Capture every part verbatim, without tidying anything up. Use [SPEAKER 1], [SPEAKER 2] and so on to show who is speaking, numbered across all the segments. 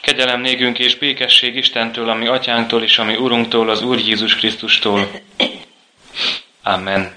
[SPEAKER 1] Kegyelem nékünk és békesség Istentől, ami atyánktól és ami Urunktól, az Úr Jézus Krisztustól. Amen.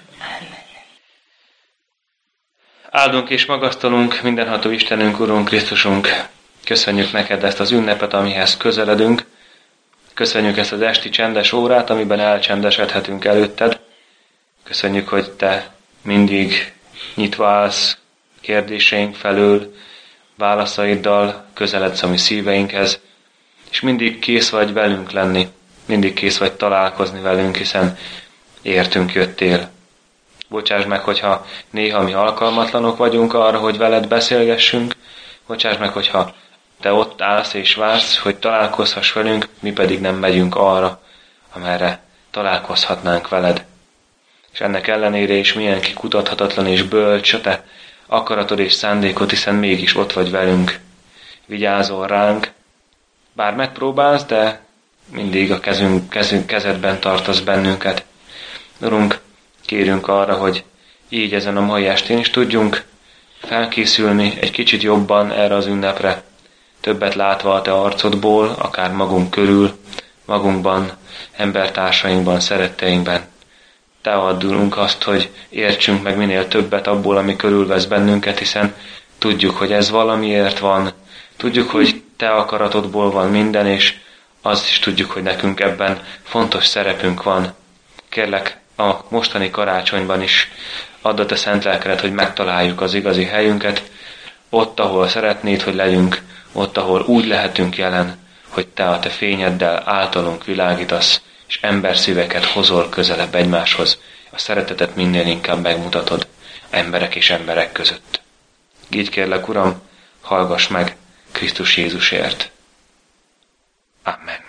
[SPEAKER 1] Áldunk és magasztalunk mindenható Istenünk, Urunk, Krisztusunk. Köszönjük neked ezt az ünnepet, amihez közeledünk. Köszönjük ezt az esti csendes órát, amiben elcsendesedhetünk előtted. Köszönjük, hogy te mindig nyitva állsz kérdéseink felől, válaszaiddal közeledsz a mi szíveinkhez, és mindig kész vagy velünk lenni, mindig kész vagy találkozni velünk, hiszen értünk jöttél. Bocsáss meg, hogyha néha mi alkalmatlanok vagyunk arra, hogy veled beszélgessünk, bocsáss meg, hogyha te ott állsz és vársz, hogy találkozhass velünk, mi pedig nem megyünk arra, amerre találkozhatnánk veled. És ennek ellenére is milyen kikutathatatlan és bölcs a te akaratod és szándékod, hiszen mégis ott vagy velünk. Vigyázol ránk, bár megpróbálsz, de mindig a kezünk, kezünk, kezedben tartasz bennünket. Urunk, kérünk arra, hogy így ezen a mai estén is tudjunk felkészülni egy kicsit jobban erre az ünnepre, többet látva a te arcodból, akár magunk körül, magunkban, embertársainkban, szeretteinkben. Te addulunk azt, hogy értsünk meg minél többet abból, ami körülvesz bennünket, hiszen tudjuk, hogy ez valamiért van, tudjuk, hogy te akaratodból van minden, és azt is tudjuk, hogy nekünk ebben fontos szerepünk van. Kérlek, a mostani karácsonyban is add a te szent lelkedet, hogy megtaláljuk az igazi helyünket, ott, ahol szeretnéd, hogy legyünk, ott, ahol úgy lehetünk jelen, hogy te a te fényeddel általunk világítasz, és emberszíveket hozol közelebb egymáshoz. A szeretetet minél inkább megmutatod emberek és emberek között. Így kérlek, Uram, hallgass meg Krisztus Jézusért. Amen.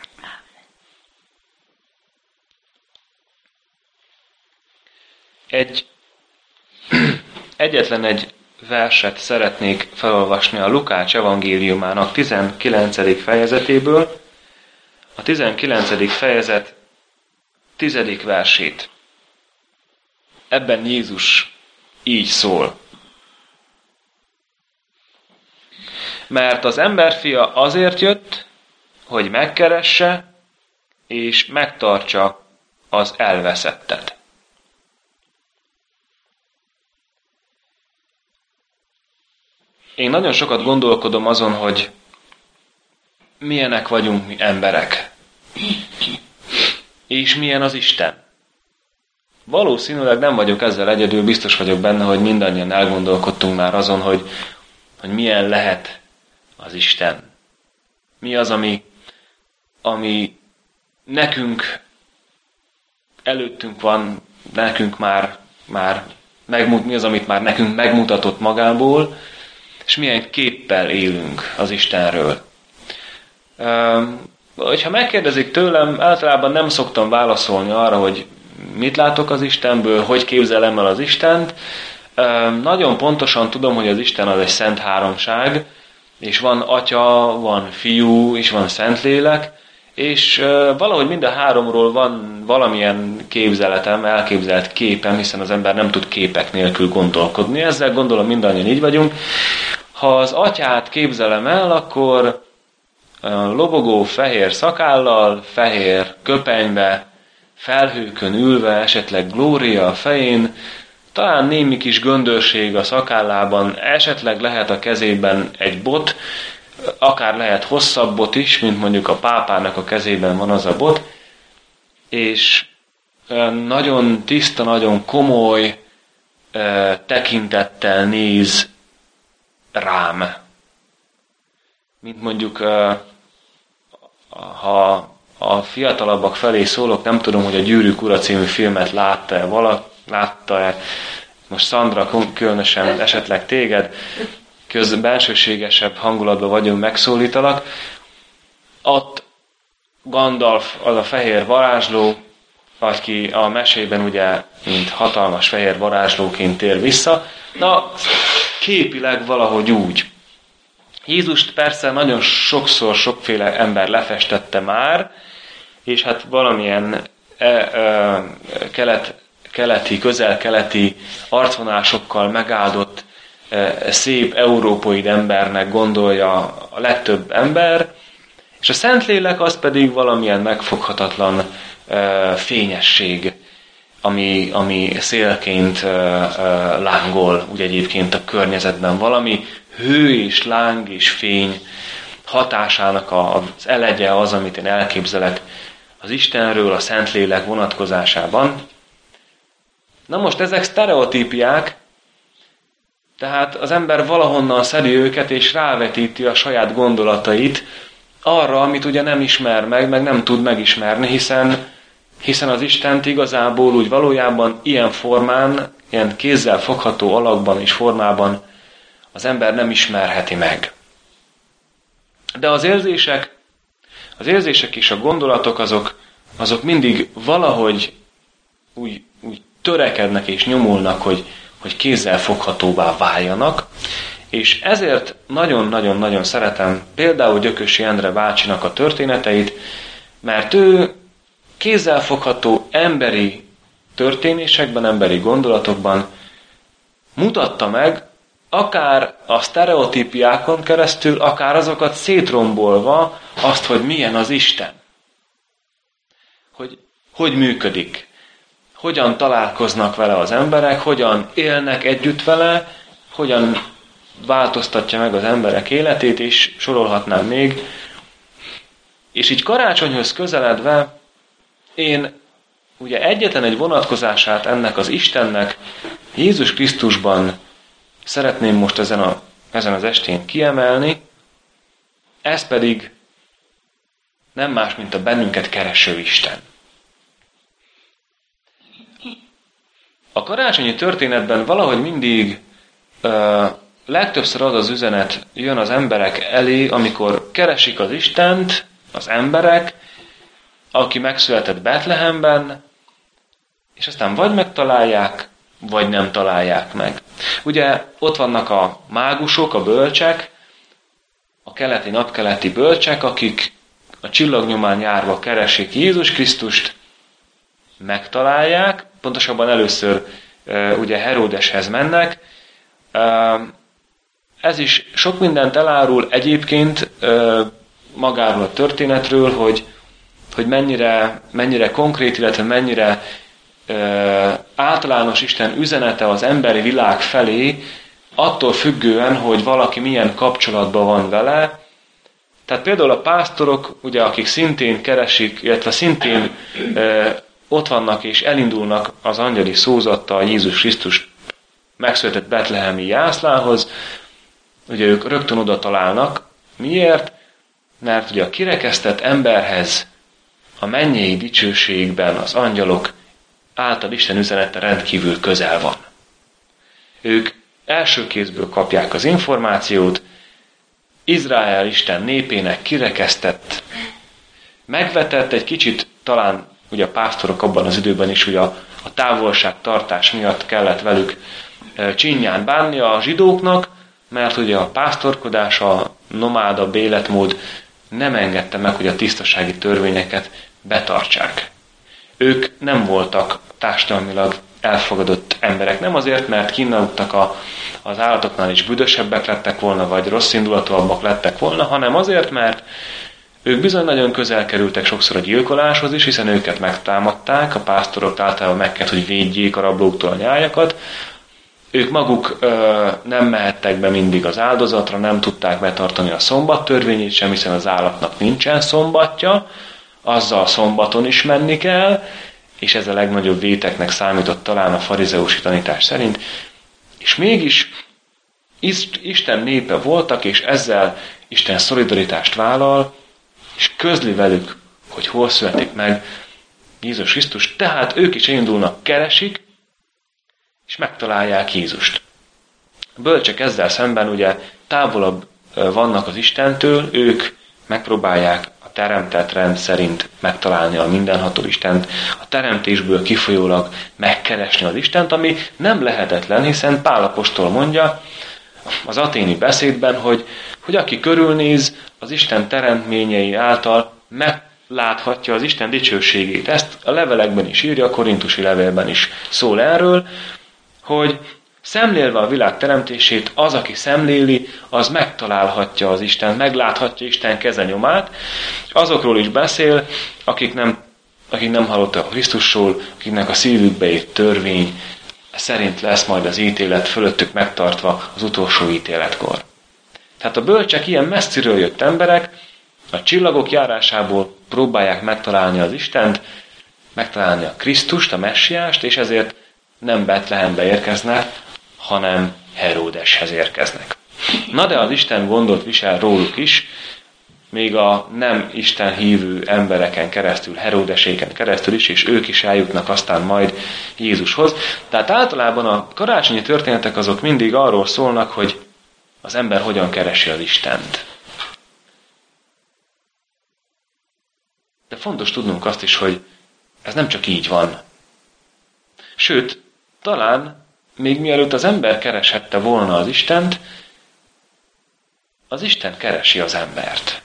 [SPEAKER 1] Egy, egyetlen egy verset szeretnék felolvasni a Lukács evangéliumának tizenkilencedik fejezetéből, a tizenkilencedik fejezet tizedik versét. Ebben Jézus így szól. Mert az emberfia azért jött, hogy megkeresse és megtartsa az elveszettet. Én nagyon sokat gondolkodom azon, hogy milyenek vagyunk mi emberek. És milyen az Isten. Valószínűleg nem vagyok ezzel egyedül, biztos vagyok benne, hogy mindannyian elgondolkodtunk már azon, hogy, hogy milyen lehet az Isten. Mi az, ami, ami nekünk előttünk van, nekünk már, már megmut, mi az, amit már nekünk megmutatott magából, és milyen képpel élünk az Istenről. Hogyha megkérdezik tőlem, általában nem szoktam válaszolni arra, hogy mit látok az Istenből, hogy képzelem el az Istent. Nagyon pontosan tudom, hogy az Isten az egy szent háromság, és van Atya, van Fiú, és van Szentlélek, és valahogy mind a háromról van valamilyen képzeletem, elképzelt képem, hiszen az ember nem tud képek nélkül gondolkodni. Ezzel gondolom mindannyian így vagyunk. Ha az Atyát képzelem el, akkor lobogó fehér szakállal, fehér köpenybe, felhőkön ülve, esetleg glória a fején, talán némi kis göndörség a szakállában, esetleg lehet a kezében egy bot, akár lehet hosszabb bot is, mint mondjuk a pápának a kezében van az a bot, és nagyon tiszta, nagyon komoly tekintettel néz rám. Mint mondjuk, ha a fiatalabbak felé szólok, nem tudom, hogy a Gyűrűk ura című filmet látta-e valaki, látta-e, most Szandra, különösen esetleg téged, köz bensőségesebb hangulatban vagyunk, megszólítalak. Ott Gandalf, az a fehér varázsló, aki a mesében ugye, mint hatalmas fehér varázslóként tér vissza, na, képileg valahogy úgy. Jézust persze nagyon sokszor sokféle ember lefestette már, és hát valamilyen e, e, kelet, keleti, közel-keleti arcvonásokkal megáldott e, szép európoid embernek gondolja a legtöbb ember, És a Szentlélek az pedig valamilyen megfoghatatlan uh, fényesség, ami, ami szélként uh, uh, lángol úgy egyébként a környezetben. Valami hő és láng és fény hatásának az elegye az, amit én elképzelek az Istenről, a Szentlélek vonatkozásában. Na most ezek sztereotípiák, tehát az ember valahonnan szedi őket, és rávetíti a saját gondolatait arra, amit ugye nem ismer meg, meg nem tud megismerni, hiszen, hiszen az Istent igazából úgy valójában ilyen formán, ilyen kézzel fogható alakban és formában az ember nem ismerheti meg. De az érzések, az érzések és a gondolatok azok, azok mindig valahogy úgy, úgy törekednek és nyomulnak, hogy, hogy kézzel foghatóvá váljanak, és ezért nagyon-nagyon-nagyon szeretem például Gyökösi Endre bácsinak a történeteit, mert ő kézzel fogható emberi történésekben, emberi gondolatokban mutatta meg, akár a sztereotípiákon keresztül, akár azokat szétrombolva azt, hogy milyen az Isten. Hogy hogy működik. Hogyan találkoznak vele az emberek, hogyan élnek együtt vele, hogyan változtatja meg az emberek életét, és sorolhatnám még. És így karácsonyhoz közeledve én ugye egyetlen egy vonatkozását ennek az Istennek Jézus Krisztusban szeretném most ezen, a, ezen az estén kiemelni, ez pedig nem más, mint a bennünket kereső Isten. A karácsonyi történetben valahogy mindig uh, legtöbbször az az üzenet jön az emberek elé, amikor keresik az Istent, az emberek, aki megszületett Betlehemben, és aztán vagy megtalálják, vagy nem találják meg. Ugye ott vannak a mágusok, a bölcsek, a keleti, napkeleti bölcsek, akik a csillagnyomán járva keresik Jézus Krisztust, megtalálják, pontosabban először uh, ugye Heródeshez mennek. Uh, ez is sok mindent elárul egyébként uh, magáról a történetről, hogy, hogy mennyire, mennyire konkrét, illetve mennyire uh, általános Isten üzenete az emberi világ felé, attól függően, hogy valaki milyen kapcsolatban van vele. Tehát például a pásztorok, ugye, akik szintén keresik, illetve szintén uh, ott vannak és elindulnak az angyali szózattal Jézus Krisztus megszületett betlehemi jászlához, ugye ők rögtön oda találnak. Miért? Mert ugye a kirekesztett emberhez a mennyei dicsőségben az angyalok által Isten üzenete rendkívül közel van. Ők első kézből kapják az információt, Izrael Isten népének kirekesztett, megvetett, egy kicsit talán ugye a pásztorok abban az időben is ugye a, a távolságtartás miatt kellett velük e, csinyán bánni a zsidóknak, mert ugye a pásztorkodás, a nomádabb életmód nem engedte meg, hogy a tisztasági törvényeket betartsák. Ők nem voltak társadalmilag elfogadott emberek. Nem azért, mert kínáltak a, az állatoknál is büdösebbek lettek volna, vagy rosszindulatúabbak lettek volna, hanem azért, mert ők bizony nagyon közel kerültek sokszor a gyilkoláshoz is, hiszen őket megtámadták, a pásztorok általában meg kellett, hogy védjék a rablóktól a nyájakat. Ők maguk ö, nem mehettek be mindig az áldozatra, nem tudták betartani a szombat törvényét sem, hiszen az állatnak nincsen szombatja, azzal szombaton is menni kell, és ez a legnagyobb véteknek számított talán a farizeusi tanítás szerint. És mégis Isten népe voltak, és ezzel Isten szolidaritást vállal, és közli velük, hogy hol születik meg Jézus Krisztus. Tehát ők is elindulnak, keresik, és megtalálják Jézust. A bölcsek ezzel szemben ugye távolabb vannak az Istentől, ők megpróbálják a teremtett rend szerint megtalálni a mindenható Istent, a teremtésből kifolyólag megkeresni az Istent, ami nem lehetetlen, hiszen Pál apostol mondja az aténi beszédben, hogy, hogy aki körülnéz, az Isten teremtményei által megláthatja az Isten dicsőségét. Ezt a levelekben is írja, a korintusi levélben is szól erről, hogy Szemlélve a világ teremtését, az, aki szemléli, az megtalálhatja az Istent, megláthatja Isten kezenyomát. Azokról is beszél, akik nem, akik nem hallottak a Krisztusról, akiknek a szívükbe ért törvény szerint lesz majd az ítélet fölöttük megtartva az utolsó ítéletkor. Tehát a bölcsek ilyen messziről jött emberek, a csillagok járásából próbálják megtalálni az Istent, megtalálni a Krisztust, a Messiást, és ezért nem Betlehembe érkeznek, hanem Heródeshez érkeznek. Na de az Isten gondot visel róluk is, még a nem Isten hívő embereken keresztül, Heródeséken keresztül is, és ők is eljutnak aztán majd Jézushoz. Tehát általában a karácsonyi történetek azok mindig arról szólnak, hogy az ember hogyan keresi az Istent. De fontos tudnunk azt is, hogy ez nem csak így van. Sőt, talán még mielőtt az ember kereshette volna az Istent, az Isten keresi az embert.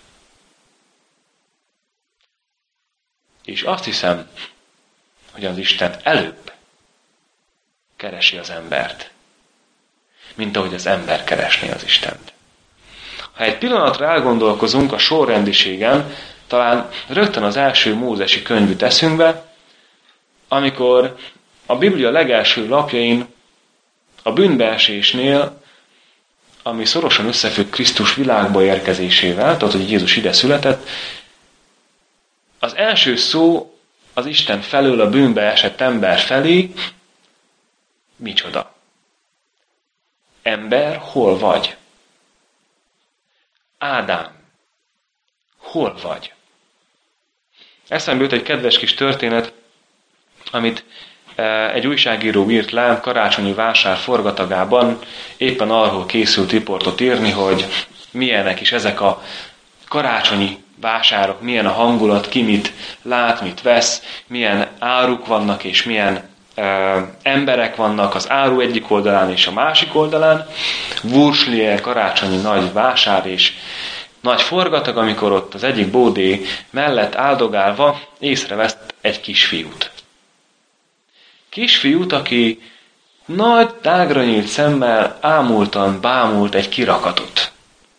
[SPEAKER 1] És azt hiszem, hogy az Isten előbb keresi az embert, mint ahogy az ember keresné az Istent. Ha egy pillanatra elgondolkozunk a sorrendiségen, talán rögtön az első mózesi könyv jut eszünkbe, amikor a Biblia legelső lapjain a bűnbeesésnél, ami szorosan összefügg Krisztus világba érkezésével, tehát hogy Jézus ide született, az első szó az Isten felől a bűnbe esett ember felé, micsoda? Ember, hol vagy? Ádám, hol vagy? Eszembe jut egy kedves kis történet, amit egy újságíró írt le karácsonyi vásár forgatagában, éppen arról készült riportot írni, hogy milyenek is ezek a karácsonyi vásárok, milyen a hangulat, ki mit lát, mit vesz, milyen áruk vannak, és milyen ö, emberek vannak az áru egyik oldalán és a másik oldalán. Wurslier karácsonyi nagy vásár és nagy forgatag, amikor ott az egyik bódé mellett áldogálva észrevesz egy kisfiút. Kisfiút, aki nagy, tágra nyílt szemmel ámultan bámult egy kirakatot.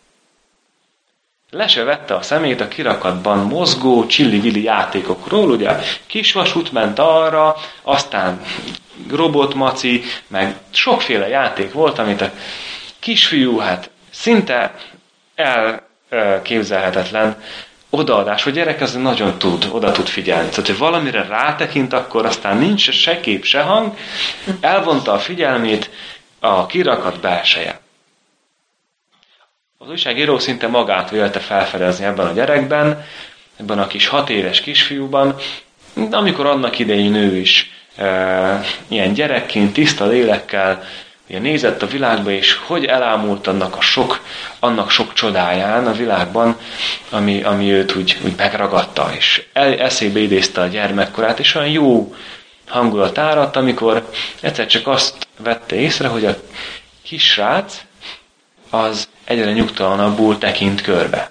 [SPEAKER 1] Le se vette a szemét a kirakatban mozgó, csilli-villi játékokról, ugye kis vasút ment arra, aztán robotmaci, meg sokféle játék volt, amit a kisfiú hát szinte elképzelhetetlen odaadás, hogy gyerek az nagyon tud, oda tud figyelni. Tehát, hogy valamire rátekint, akkor aztán nincs se kép, se hang, elvonta a figyelmét a kirakat belseje. Az újságíró szinte magát vélte felfedezni ebben a gyerekben, ebben a kis hat éves kisfiúban, amikor annak idején ő is e, ilyen gyerekként, tiszta lélekkel ugye nézett a világba, és hogy elámult annak a sok, annak sok csodáján a világban, ami, ami őt úgy, úgy megragadta, és el, eszébe idézte a gyermekkorát, és olyan jó hangulat áradt, amikor egyszer csak azt vette észre, hogy a kis srác az egyre nyugtalanabbul tekint körbe.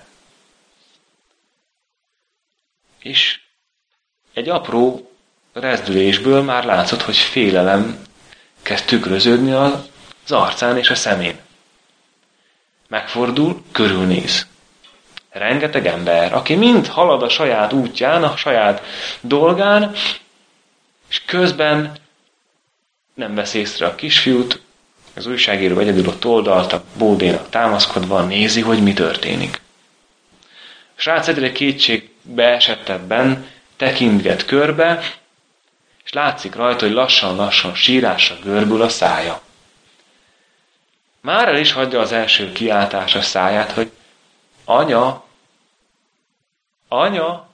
[SPEAKER 1] És egy apró rezdülésből már látszott, hogy félelem kezd tükröződni az arcán és a szemén. Megfordul, körülnéz. Rengeteg ember, aki mind halad a saját útján, a saját dolgán, és közben nem vesz észre a kisfiút, az újságíró egyedül ott oldalt a bódénak támaszkodva nézi, hogy mi történik. A srác egyre kétségbe esettebben tekintget körbe, és látszik rajta, hogy lassan-lassan sírásra görbül a szája. Már el is hagyja az első kiáltás a száját, hogy anya, anya.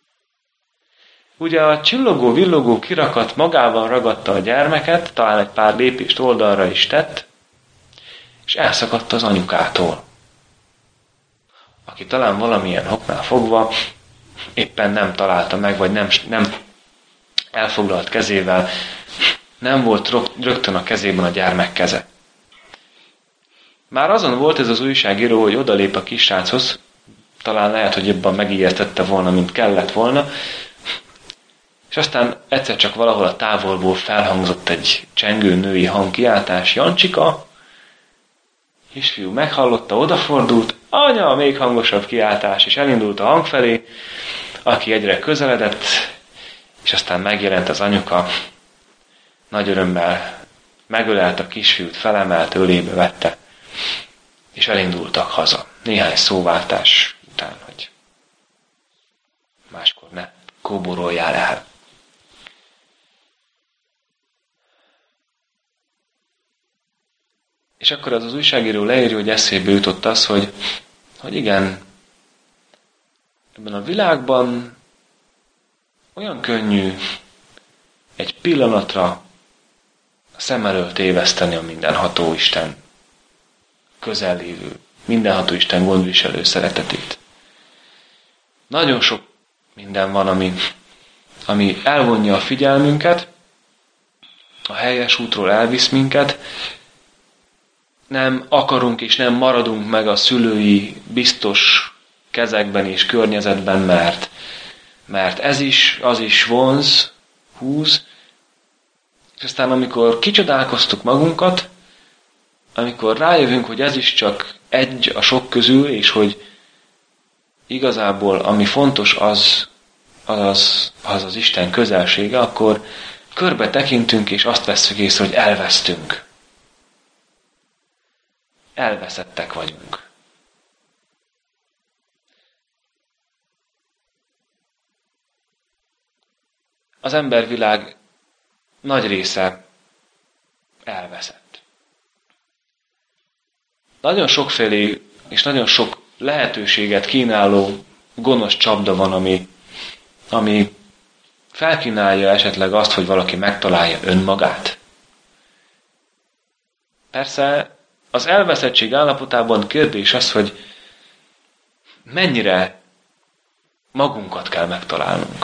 [SPEAKER 1] Ugye a csillogó, villogó kirakat magával ragadta a gyermeket, talán egy pár lépést oldalra is tett, és elszakadt az anyukától, aki talán valamilyen oknál fogva éppen nem találta meg, vagy nem, nem elfoglalt kezével, nem volt rögtön a kezében a gyermek keze. Már azon volt ez az újságíró, hogy odalép a kisráchoz, talán lehet, hogy jobban megijesztette volna, mint kellett volna, És aztán egyszer csak valahol a távolból felhangzott egy csengő női hangkiáltás, Jancsika, kisfiú meghallotta, odafordult, anya, még hangosabb kiáltás, és elindult a hang felé, aki egyre közeledett, és aztán megjelent az anyuka, nagy örömmel megölelte a kisfiút, felemelt, ölébe vette, és elindultak haza. Néhány szóváltás után, hogy máskor ne kóboroljál el. És akkor az az újságíró leírja, hogy eszébe jutott az, hogy, hogy igen, ebben a világban olyan könnyű egy pillanatra a szem elől téveszteni a mindenható Isten közel lévő, mindenható Isten gondviselő szeretetét. Nagyon sok minden van, ami, ami elvonja a figyelmünket, a helyes útról elvisz minket, nem akarunk és nem maradunk meg a szülői biztos kezekben és környezetben, mert, mert ez is, az is vonz, húz, és aztán amikor kicsodálkoztuk magunkat, amikor rájövünk, hogy ez is csak egy a sok közül, és hogy igazából ami fontos az az, az, az Isten közelsége, akkor körbe tekintünk, és azt vesszük észre, hogy elvesztünk. Elveszettek vagyunk. Az embervilág nagy része elveszett. Nagyon sokfélé és nagyon sok lehetőséget kínáló gonosz csapda van, ami, ami felkínálja esetleg azt, hogy valaki megtalálja önmagát. Persze az elveszettség állapotában kérdés az, hogy mennyire magunkat kell megtalálnunk.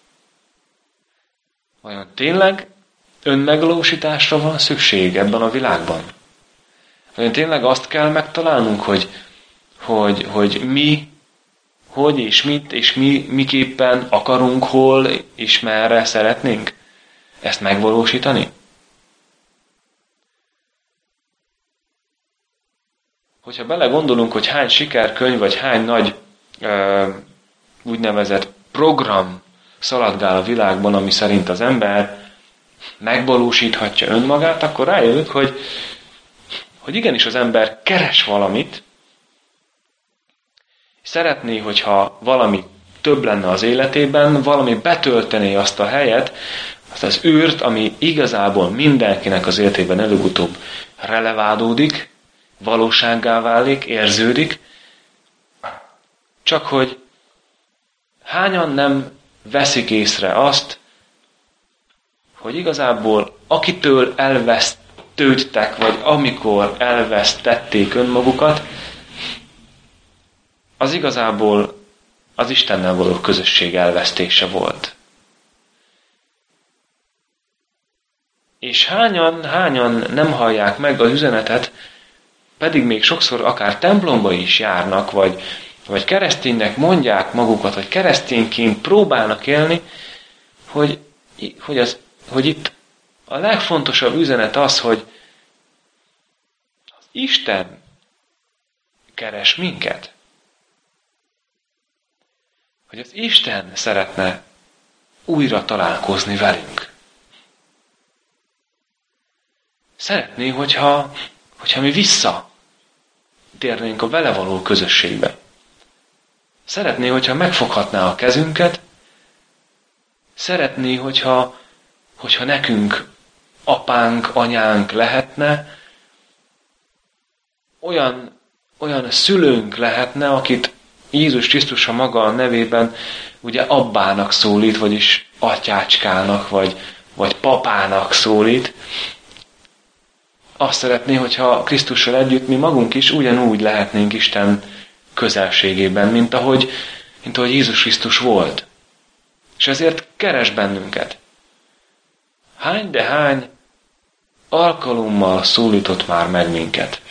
[SPEAKER 1] Vajon tényleg önmegvalósításra van szükség ebben a világban? Vajon tényleg azt kell megtalálnunk, hogy, hogy, hogy mi, hogy és mit, és mi, miképpen akarunk, hol és merre szeretnénk ezt megvalósítani? Hogyha belegondolunk, hogy hány sikerkönyv, vagy hány nagy ö, úgynevezett program szaladgál a világban, ami szerint az ember megvalósíthatja önmagát, akkor rájövünk, hogy, hogy igenis az ember keres valamit, szeretné, hogyha valami több lenne az életében, valami betöltené azt a helyet, azt az űrt, ami igazából mindenkinek az életében előbb-utóbb releválódik, valósággá válik, érződik, csak hogy hányan nem veszik észre azt, hogy igazából akitől elvesztődtek, vagy amikor elvesztették önmagukat, az igazából az Istennel való közösség elvesztése volt. És hányan, hányan nem hallják meg az üzenetet, pedig még sokszor akár templomba is járnak, vagy, vagy kereszténynek mondják magukat, vagy keresztényként próbálnak élni, hogy, hogy, az, hogy itt a legfontosabb üzenet az, hogy az Isten keres minket. Hogy az Isten szeretne újra találkozni velünk. Szeretné, hogyha, hogyha mi visszatérnénk a vele való közösségbe. Szeretné, hogyha megfoghatná a kezünket. Szeretné, hogyha, hogyha nekünk apánk, anyánk lehetne. Olyan, olyan szülőnk lehetne, akit Jézus Krisztus a maga a nevében ugye abbának szólít, vagyis atyácskának, vagy, vagy papának szólít. Azt szeretné, hogyha Krisztussal együtt mi magunk is ugyanúgy lehetnénk Isten közelségében, mint ahogy, mint ahogy Jézus Krisztus volt. És ezért keres bennünket. Hány de hány alkalommal szólított már meg minket.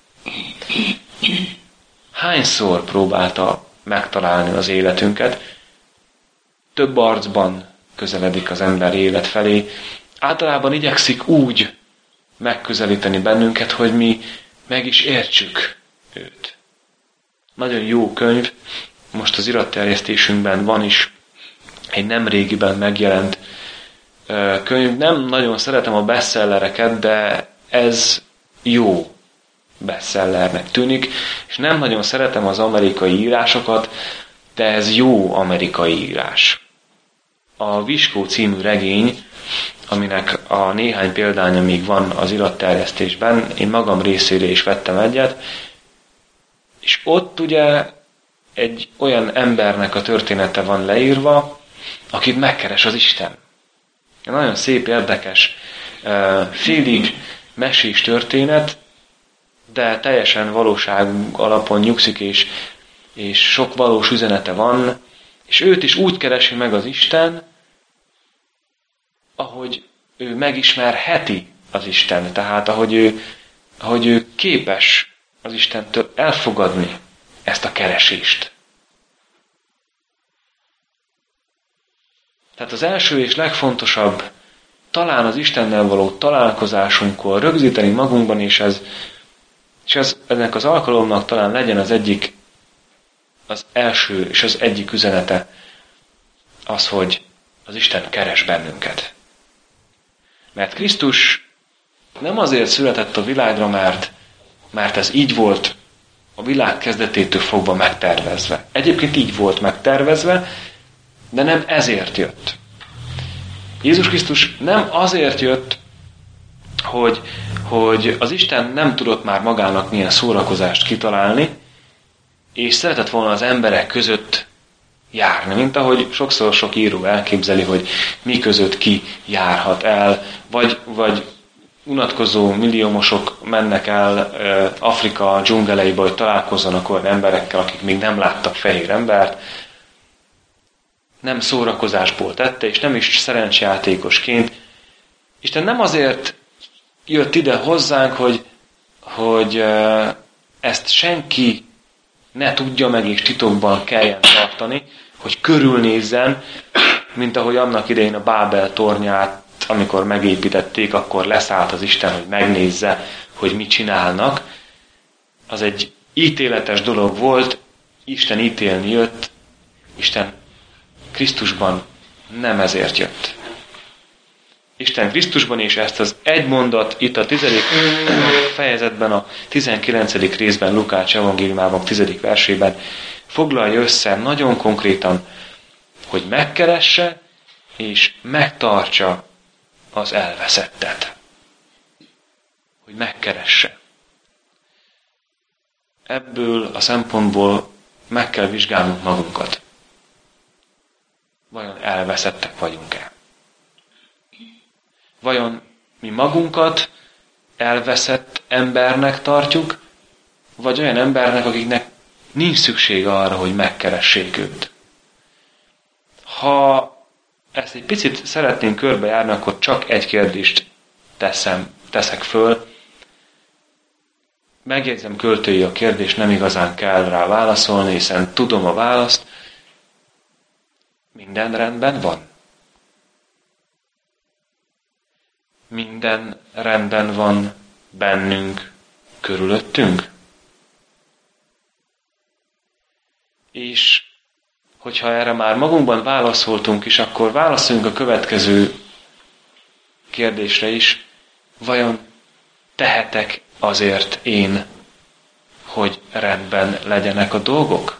[SPEAKER 1] Hányszor próbálta megtalálni az életünket, több arcban, közeledik az ember élet felé, általában igyekszik úgy megközelíteni bennünket, hogy mi meg is értsük őt. Nagyon jó könyv, most az iratterjesztésünkben van is egy nem régiben megjelent könyv. Nem nagyon szeretem a bestsellereket, de ez jó bestsellernek tűnik, és nem nagyon szeretem az amerikai írásokat, de ez jó amerikai írás. A Viskó című regény, aminek a néhány példánya még van az iratterjesztésben, én magam részére is vettem egyet, és ott ugye egy olyan embernek a története van leírva, akit megkeres az Isten. Nagyon szép, érdekes, félig mesés történet, de teljesen valóság alapon nyugszik, és, és sok valós üzenete van, és őt is úgy keresi meg az Isten, ahogy ő megismerheti az Isten, tehát ahogy ő, ahogy ő képes az Istentől elfogadni ezt a keresést. Tehát az első és legfontosabb, talán az Istennel való találkozásunkkor rögzíteni magunkban, és ez, és ez ennek az alkalomnak talán legyen az egyik, az első és az egyik üzenete az, hogy az Isten keres bennünket. Mert Krisztus nem azért született a világra, mert, mert ez így volt a világ kezdetétől fogva megtervezve. Egyébként így volt megtervezve, de nem ezért jött. Jézus Krisztus nem azért jött, hogy, hogy az Isten nem tudott már magának milyen szórakozást kitalálni, és szeretett volna az emberek között járni, mint ahogy sokszor sok író elképzeli, hogy mi között ki járhat el, vagy, vagy unatkozó milliómosok mennek el Afrika dzsungeleibe, hogy találkozzanak olyan emberekkel, akik még nem láttak fehér embert. Nem szórakozásból tette, és nem is szerencsejátékosként. Isten nem azért jött ide hozzánk, hogy, hogy ezt senki ne tudja meg, és titokban kelljen tartani, hogy körülnézzen, mint ahogy annak idején a Bábel tornyát, amikor megépítették, akkor leszállt az Isten, hogy megnézze, hogy mit csinálnak. Az egy ítéletes dolog volt, Isten ítélni jött, Isten Krisztusban nem ezért jött. Isten Krisztusban, és ezt az egy mondat itt a tizedik fejezetben, a tizenkilencedik részben, Lukács evangéliumában, tizedik versében foglalja össze nagyon konkrétan, hogy megkeresse és megtartsa az elveszettet. Hogy megkeresse. Ebből a szempontból meg kell vizsgálnunk magunkat. Vajon elveszettek vagyunk-e? Vajon mi magunkat elveszett embernek tartjuk, vagy olyan embernek, akiknek nincs szüksége arra, hogy megkeressék őt? Ha ezt egy picit szeretnénk körbejárni, akkor csak egy kérdést teszem, teszek föl. Megjegyzem, költői a kérdés, nem igazán kell rá válaszolni, hiszen tudom a választ. Minden rendben van? Minden rendben van bennünk, körülöttünk? És hogyha erre már magunkban válaszoltunk is, akkor válaszoljunk a következő kérdésre is. Vajon tehetek azért én, hogy rendben legyenek a dolgok?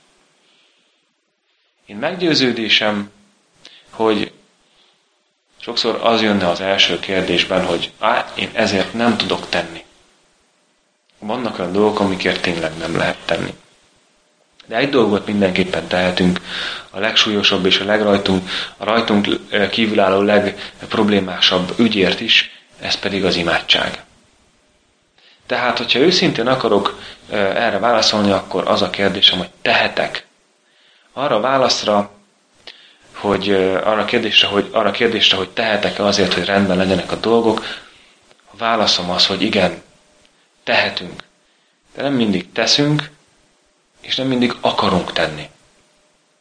[SPEAKER 1] Én meggyőződésem, hogy sokszor az jönne az első kérdésben, hogy á, én ezért nem tudok tenni. Vannak olyan dolgok, amikért tényleg nem lehet tenni. De egy dolgot mindenképpen tehetünk, a legsúlyosabb és a legrajtunk, a rajtunk kívülálló legproblémásabb ügyért is, ez pedig az imádság. Tehát, hogyha őszintén akarok erre válaszolni, akkor az a kérdésem, hogy tehetek. Arra a válaszra, hogy arra a kérdésre, hogy, arra a kérdésre, hogy tehetek-e azért, hogy rendben legyenek a dolgok, a válaszom az, hogy igen, tehetünk. De nem mindig teszünk, és nem mindig akarunk tenni.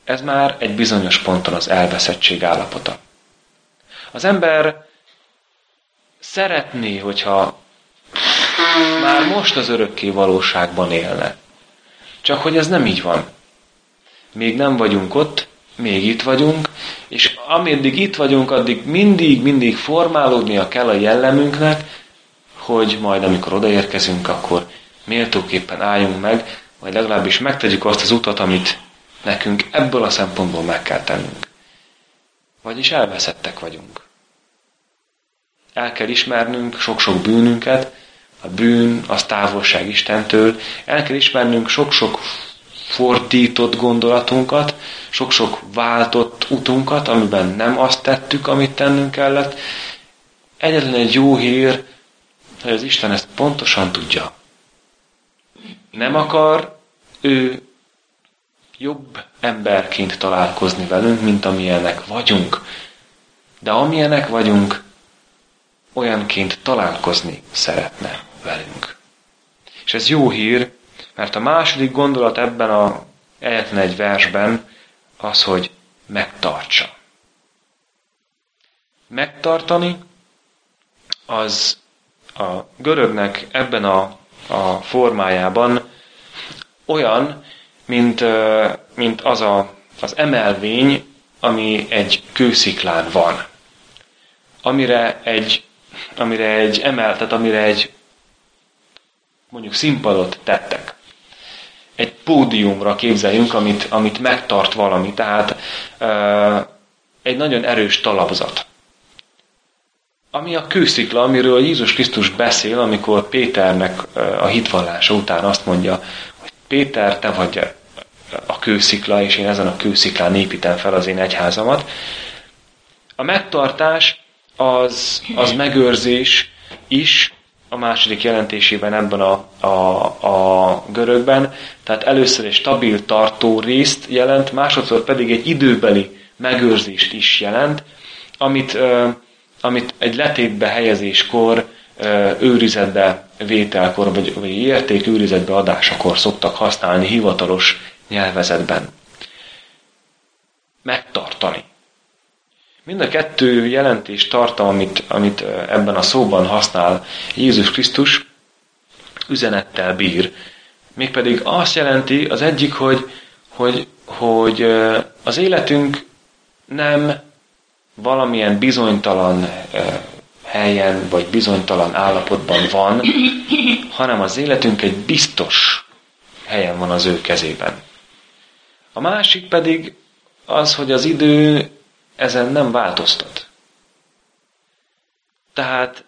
[SPEAKER 1] ez már egy bizonyos ponton az elveszettség állapota. Az ember szeretné, hogyha már most az örökké valóságban élne. Csak hogy ez nem így van. Még nem vagyunk ott, még itt vagyunk, és ameddig itt vagyunk, addig mindig, mindig formálódnia kell a jellemünknek, hogy majd amikor odaérkezünk, akkor méltóképpen álljunk meg, vagy legalábbis megtegyük azt az utat, amit nekünk ebből a szempontból meg kell tennünk. Vagyis elveszettek vagyunk. El kell ismernünk sok-sok bűnünket, a bűn az távolság Istentől, el kell ismernünk sok-sok fordított gondolatunkat, sok-sok váltott utunkat, amiben nem azt tettük, amit tennünk kellett. Egyetlen egy jó hír, hogy az Isten ezt pontosan tudja. Nem akar ő jobb emberként találkozni velünk, mint amilyenek vagyunk. De amilyenek vagyunk, olyanként találkozni szeretne velünk. És ez jó hír, mert a második gondolat ebben a egyetlen egy versben az, hogy megtartsa. Megtartani az a görögnek ebben a, a formájában olyan, mint, mint az a, az emelvény, ami egy kősziklán van. Amire egy, amire egy emel, tehát amire egy mondjuk színpadot tettek. Egy pódiumra képzeljünk, amit, amit megtart valami, tehát uh, egy nagyon erős talapzat. Ami a kőszikla, amiről Jézus Krisztus beszél, amikor Péternek uh, a hitvallása után azt mondja, hogy Péter, te vagy a kőszikla, és én ezen a kősziklán építem fel az én egyházamat. A megtartás az, az megőrzés is, a második jelentésében ebben a, a, a görögben, tehát először egy stabil tartó részt jelent, másodszor pedig egy időbeli megőrzést is jelent, amit, uh, amit egy letétbe helyezéskor, uh, őrizetbe vételkor, vagy, vagy érték őrizetbe adásakor szoktak használni hivatalos nyelvezetben. Megtartani. Mind a kettő jelentés tartalma, amit, amit ebben a szóban használ Jézus Krisztus, üzenettel bír. Mégpedig azt jelenti az egyik, hogy, hogy, hogy az életünk nem valamilyen bizonytalan helyen, vagy bizonytalan állapotban van, hanem az életünk egy biztos helyen van az ő kezében. A másik pedig az, hogy az idő ezen nem változtat. Tehát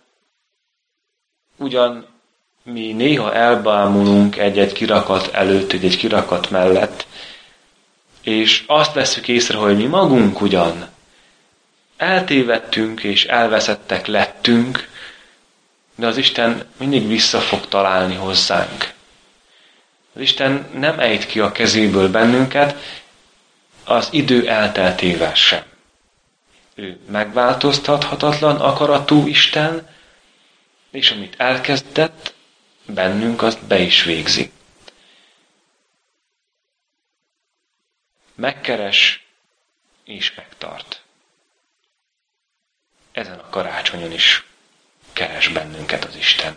[SPEAKER 1] ugyan mi néha elbámulunk egy-egy kirakat előtt, egy kirakat mellett, és azt vesszük észre, hogy mi magunk ugyan eltévedtünk és elveszettek lettünk, de az Isten mindig vissza fog találni hozzánk. Az Isten nem ejt ki a kezéből bennünket, az idő elteltével sem. Ő megváltoztathatatlan akaratú Isten, és amit elkezdett, bennünk azt be is végzi. Megkeres és megtart. Ezen a karácsonyon is keres bennünket az Isten.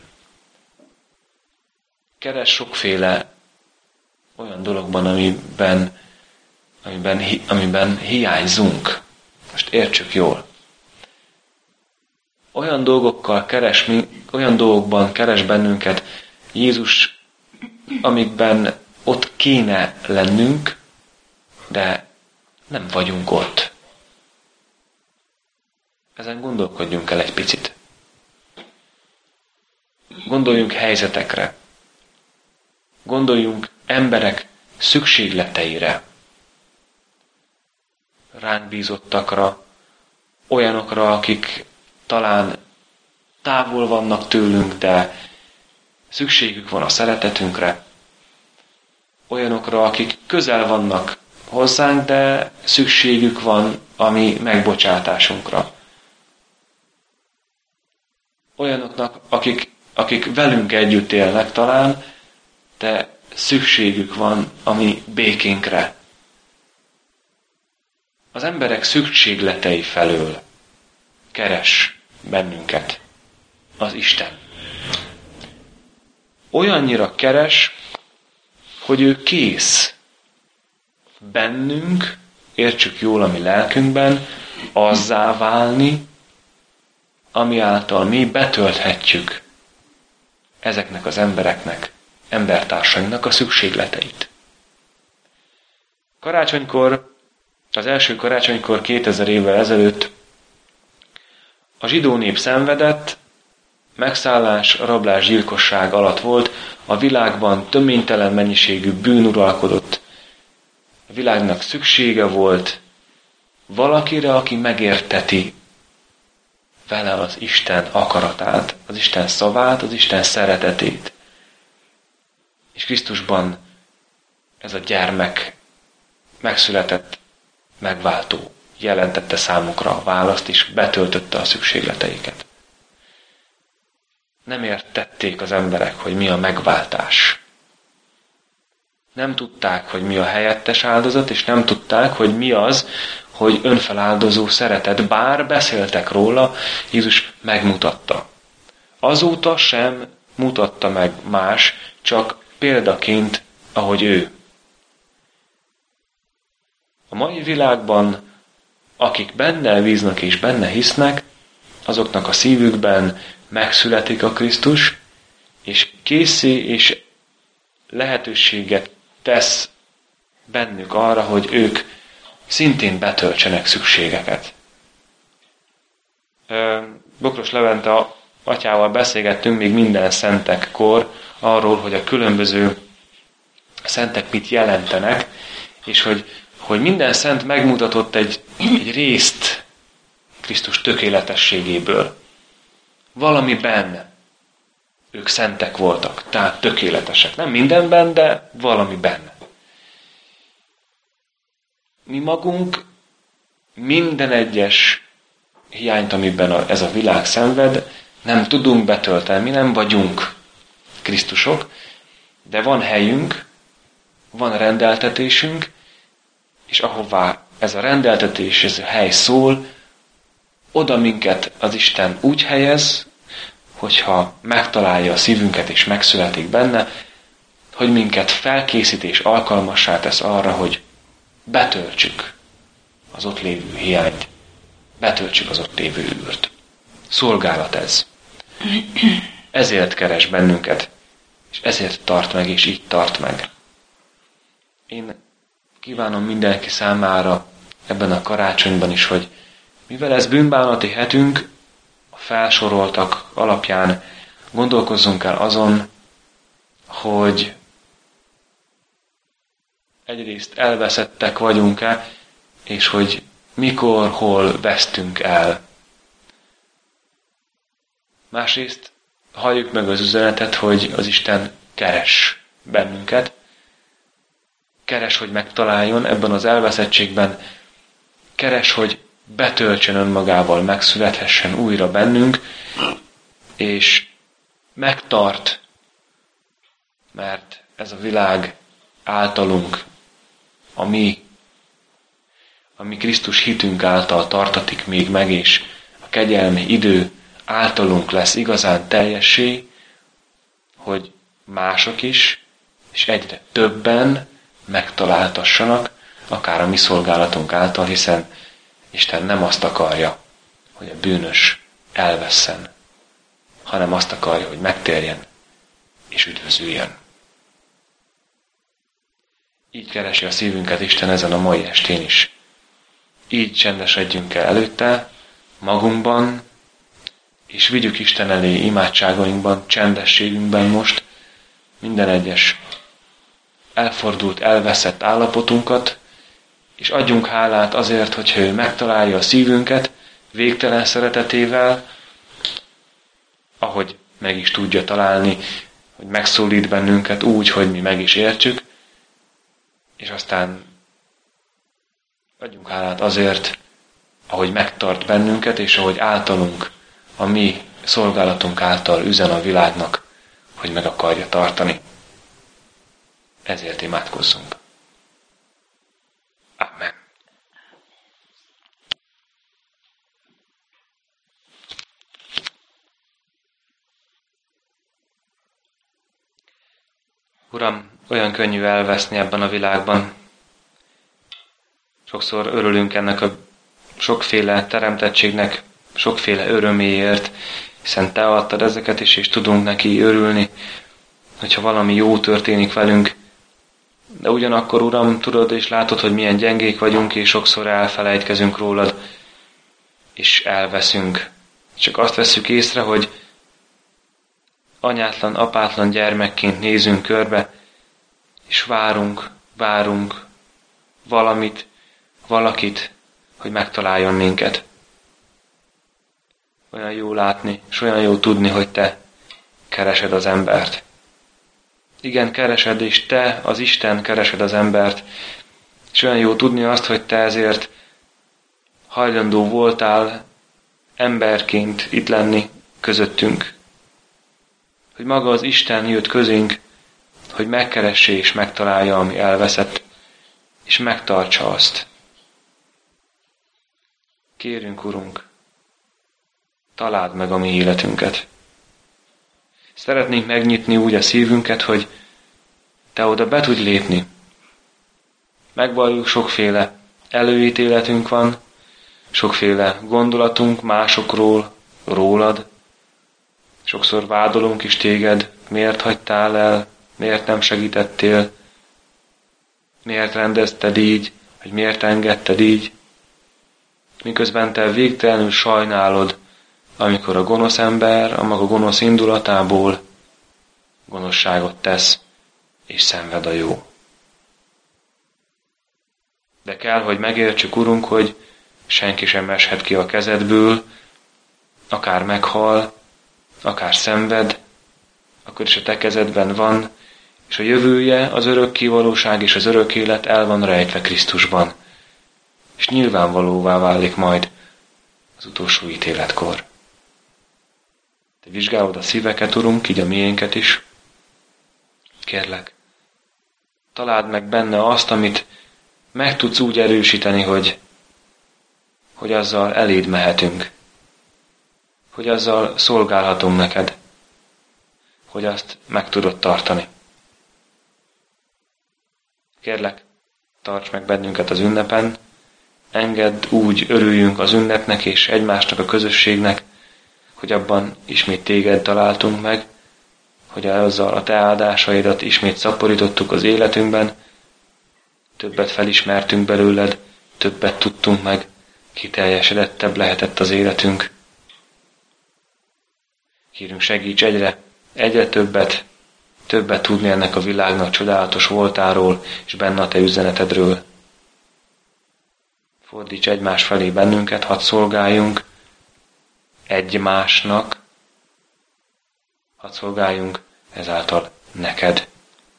[SPEAKER 1] Keres sokféle olyan dologban, amiben, amiben, amiben hiányzunk. Most értsük jól. Olyan dolgokkal keres, olyan dolgokban keres bennünket Jézus, amikben ott kéne lennünk, de nem vagyunk ott. Ezen gondolkodjunk el egy picit. Gondoljunk helyzetekre. Gondoljunk emberek szükségleteire. Ránk bízottakra, olyanokra, akik talán távol vannak tőlünk, de szükségük van a szeretetünkre. Olyanokra, akik közel vannak hozzánk, de szükségük van a mi megbocsátásunkra. Olyanoknak, akik, akik velünk együtt élnek talán, de szükségük van a mi békénkre. az emberek szükségletei felől keres bennünket az Isten. Olyannyira keres, hogy ő kész bennünk, értsük jól a mi lelkünkben, azzá válni, ami által mi betölthetjük ezeknek az embereknek, embertársainknak a szükségleteit. Karácsonykor, az első karácsonykor kétezer évvel ezelőtt a zsidó nép szenvedett, megszállás, rablás, gyilkosság alatt volt, a világban töménytelen mennyiségű bűn uralkodott, a világnak szüksége volt valakire, aki megérteti vele az Isten akaratát, az Isten szavát, az Isten szeretetét. És Krisztusban ez a gyermek megszületett, megváltó, jelentette számukra a választ, és betöltötte a szükségleteiket. Nem értették az emberek, hogy mi a megváltás. Nem tudták, hogy mi a helyettes áldozat, és nem tudták, hogy mi az, hogy önfeláldozó szeretet. Bár beszéltek róla, Jézus megmutatta. Azóta sem mutatta meg más, csak példaként, ahogy ő. A mai világban, akik benne bíznak és benne hisznek, azoknak a szívükben megszületik a Krisztus, és készé és lehetőséget tesz bennük arra, hogy ők szintén betöltsenek szükségeket. Bokros Levente atyával beszélgettünk még minden szentekkor arról, hogy a különböző szentek mit jelentenek, és hogy, hogy minden szent megmutatott egy, egy részt Krisztus tökéletességéből. Valamiben ők szentek voltak, tehát tökéletesek. Nem mindenben, de valamiben. Mi magunk minden egyes hiányt, amiben a, ez a világ szenved, nem tudunk betölteni, mi nem vagyunk Krisztusok, de van helyünk, van rendeltetésünk, és ahová ez a rendeltetés, ez a hely szól, oda minket az Isten úgy helyez, hogyha megtalálja a szívünket és megszületik benne, hogy minket felkészít és alkalmassá tesz arra, hogy betöltsük az ott lévő hiányt, betöltsük az ott lévő űrt. Szolgálat ez. Ezért keres bennünket, és ezért tart meg, és így tart meg. Én kívánom mindenki számára ebben a karácsonyban is, hogy mivel ez bűnbánati hetünk, a felsoroltak alapján gondolkozzunk el azon, hogy egyrészt elveszettek vagyunk-e, és hogy mikor, hol vesztünk el. Másrészt halljuk meg az üzenetet, hogy az Isten keres bennünket, keres, hogy megtaláljon ebben az elveszettségben, keres, hogy betöltsön önmagával, megszülethessen újra bennünk, és megtart, mert ez a világ általunk, a mi, a mi Krisztus hitünk által tartatik még meg, és a kegyelmi idő általunk lesz igazán teljessé, hogy mások is, és egyre többen megtaláltassanak, akár a mi szolgálatunk által, hiszen Isten nem azt akarja, hogy a bűnös elvesszen, hanem azt akarja, hogy megtérjen és üdvözüljön. Így keresi a szívünket Isten ezen a mai estén is. Így csendesedjünk el előtte, magunkban, és vigyük Isten elé imádságainkban, csendességünkben most minden egyes elfordult, elveszett állapotunkat, és adjunk hálát azért, hogyha ő megtalálja a szívünket végtelen szeretetével, ahogy meg is tudja találni, hogy megszólít bennünket úgy, hogy mi meg is értsük, és aztán adjunk hálát azért, ahogy megtart bennünket, és ahogy általunk, a mi szolgálatunk által üzen a világnak, hogy meg akarja tartani. Ezért imádkozzunk. Amen. könnyű elveszni ebben a világban. Sokszor örülünk ennek a sokféle teremtettségnek, sokféle öröméért, hiszen Te adtad ezeket is, és tudunk neki örülni, hogyha valami jó történik velünk. De ugyanakkor, Uram, tudod és látod, hogy milyen gyengék vagyunk, és sokszor elfelejtkezünk rólad, és elveszünk. Csak azt vesszük észre, hogy anyátlan, apátlan gyermekként nézünk körbe, és várunk, várunk valamit, valakit, hogy megtaláljon minket. Olyan jó látni, és olyan jó tudni, hogy Te keresed az embert. Igen, keresed, és Te, az Isten, keresed az embert. És olyan jó tudni azt, hogy Te ezért hajlandó voltál emberként itt lenni közöttünk. Hogy maga az Isten jött közénk, hogy megkeresse és megtalálja, ami elveszett, és megtartsa azt. Kérünk, Urunk, találd meg a mi életünket. Szeretnénk megnyitni úgy a szívünket, hogy Te oda be tudj lépni. Megvalljuk, sokféle előítéletünk van, sokféle gondolatunk másokról, rólad. Sokszor vádolunk is téged, miért hagytál el, miért nem segítettél, miért rendezted így, vagy miért engedted így. Miközben Te végtelenül sajnálod, amikor a gonosz ember a maga gonosz indulatából gonoszságot tesz, és szenved a jó. De kell, hogy megértsük, Urunk, hogy senki sem eshet ki a kezedből, akár meghal, akár szenved, akkor is a Te kezedben van, és a jövője, az örökké valóság és az örök élet el van rejtve Krisztusban, és nyilvánvalóvá válik majd az utolsó ítéletkor. Te vizsgálod a szíveket, Urunk, így a miénket is. Kérlek, találd meg benne azt, amit meg tudsz úgy erősíteni, hogy, hogy azzal eléd mehetünk, hogy azzal szolgálhatunk neked, hogy azt meg tudod tartani. Kérlek, tarts meg bennünket az ünnepen, engedd úgy örüljünk az ünnepnek és egymásnak a közösségnek, hogy abban ismét téged találtunk meg, hogy azzal a Te áldásaidat ismét szaporítottuk az életünkben, többet felismertünk belőled, többet tudtunk meg, kiteljesedettebb lehetett az életünk. Kérünk, segíts egyre, egyre többet, többet tudni ennek a világnak csodálatos voltáról, és benne a Te üzenetedről. Fordíts egymás felé bennünket, hadd szolgáljunk egymásnak, hadd szolgáljunk ezáltal neked.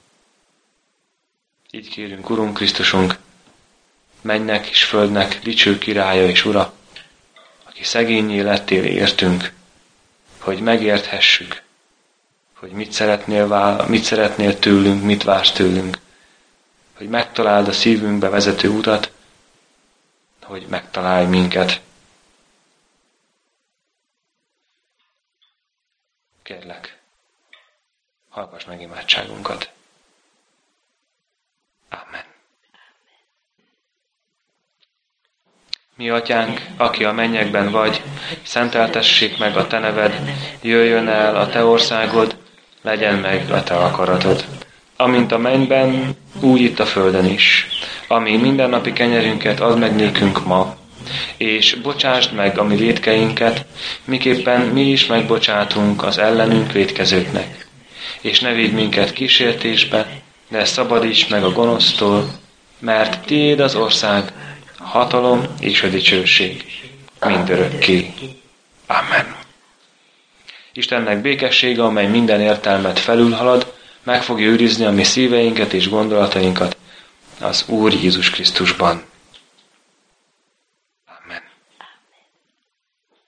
[SPEAKER 1] Így kérünk, Urunk Krisztusunk, mennynek és földnek dicső királya és ura, aki szegényé lettél értünk, hogy megérthessük, hogy mit szeretnél, vál, mit szeretnél tőlünk, mit vársz tőlünk, hogy megtaláld a szívünkbe vezető utat, hogy megtalálj minket. Kérlek, hallgass meg imádságunkat. Amen. Mi atyánk, aki a mennyekben vagy, szenteltessék meg a te neved, jöjjön el a te országod, legyen meg a te akaratod. Amint a mennyben, úgy itt a földön is. Ami mindennapi kenyerünket add meg nékünk ma, és bocsásd meg a mi vétkeinket, miképpen mi is megbocsátunk az ellenünk vétkezőknek. És ne védj minket kísértésbe, de szabadíts meg a gonosztól, mert tiéd az ország, a hatalom és a dicsőség mindörökké. Amen. Istennek békessége, amely minden értelmet felülhalad, meg fogja őrizni a mi szíveinket és gondolatainkat az Úr Jézus Krisztusban.